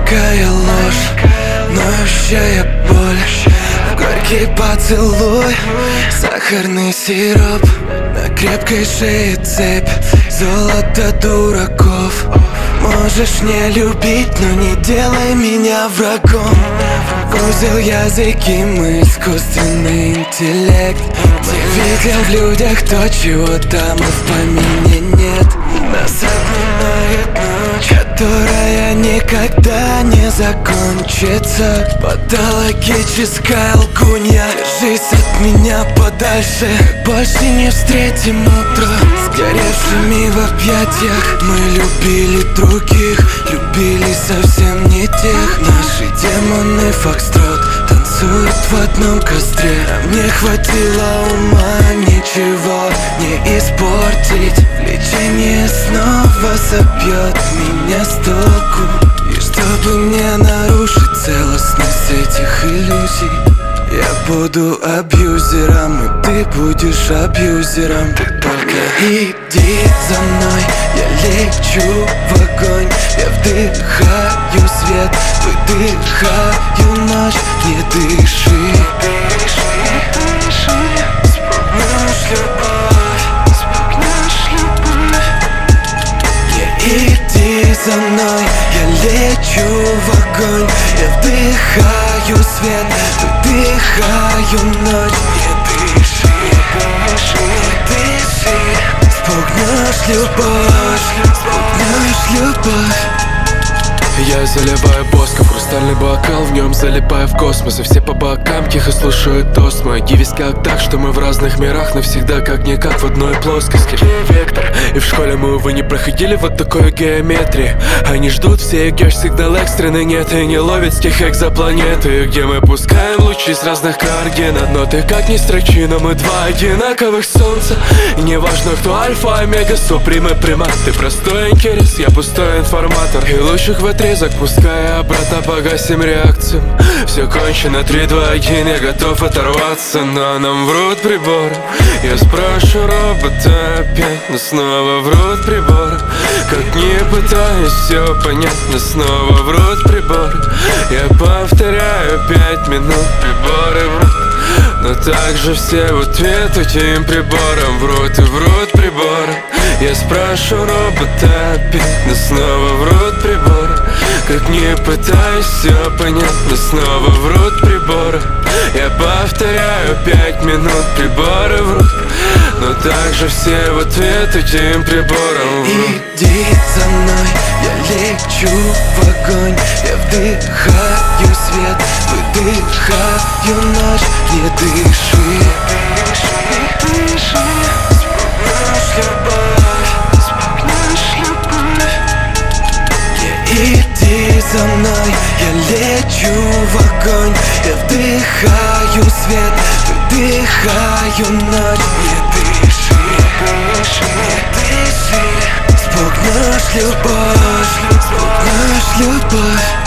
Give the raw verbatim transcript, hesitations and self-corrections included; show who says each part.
Speaker 1: маленькая ложь, ноющая боль, горький поцелуй, сахарный сироп, на крепкой шее цепь, золото дураков. Можешь не любить, но не делай меня врагом. Узел языки, мы искусственный интеллект. Мы видим в людях то, чего там и в помине нет. Нас обнимает ночь, которая никогда не закончится. Патологическая лгунья, держись от меня подальше. Больше не встретим утро сгоревшими в объятиях. Мы любили других, любили совсем не тех. Наши демоны фокстрот танцуют в одном костре. А мне хватило ума ничего не испортить. Влечение снова собьет меня с толку. И чтобы не нарушить целостность этих иллюзий, я буду абьюзером, и ты будешь абьюзером. Ты только иди за мной, я лечу в огонь. Я вдыхаю свет, выдыхаю ночь. Не дыши, дыши, дыши. Спугнешь любовь, спугнешь любовь. Не иди за мной, я лечу в огонь. Я вдыхаю свет, выдыхаю ночь. Не дыши, дыши, дыши. Спугнешь любовь, спугнешь любовь.
Speaker 2: Я заливаю воском хрустальный бокал, в нем залипаю в космос. И все по бокам тихо слушают тост мой. Дивись как так, что мы в разных мирах навсегда как-никак в одной плоскости. Вектор. И в школе мы, увы, не проходили вот такой геометрии. Они ждут все, геш сигнал экстренный нет. И не ловят с тех экзопланеты, где мы пускаем лучи с разных координат. Но ты как ни строчи, но мы два одинаковых солнца. И не важно, кто альфа, омега, суприма, примат. Ты простой интерес, я пустой информатор. И лучших в отрезок, пускай обратно погасим реакцию. Все кончено, три, два, один, я готов оторваться. Но нам врут приборы. Я спрошу робота опять, но снова врут приборы. Как не пытаюсь все понять, но снова врут приборы. Я повторяю пять минут, приборы врут. Но также все в ответ этим приборам врут и врут приборы. Я спрашиваю робота опять, но снова врут приборы. Как не пытаюсь все понять, но снова врут приборы. Я повторяю пять минут, приборы врут. Но также все в ответ этим приборам врут.
Speaker 1: Иди за мной, я лечу в огонь. Я вдыхаю свет, выдыхаю ночь. Не дыши, дыши, дыши. Спугнешь любовь, спугнешь любовь. Не иди за мной, я лечу в огонь. Я вдыхаю свет, выдыхаю ночь. Не дыши, дыши, не дыши. Спугнешь любовь, спугнешь любовь.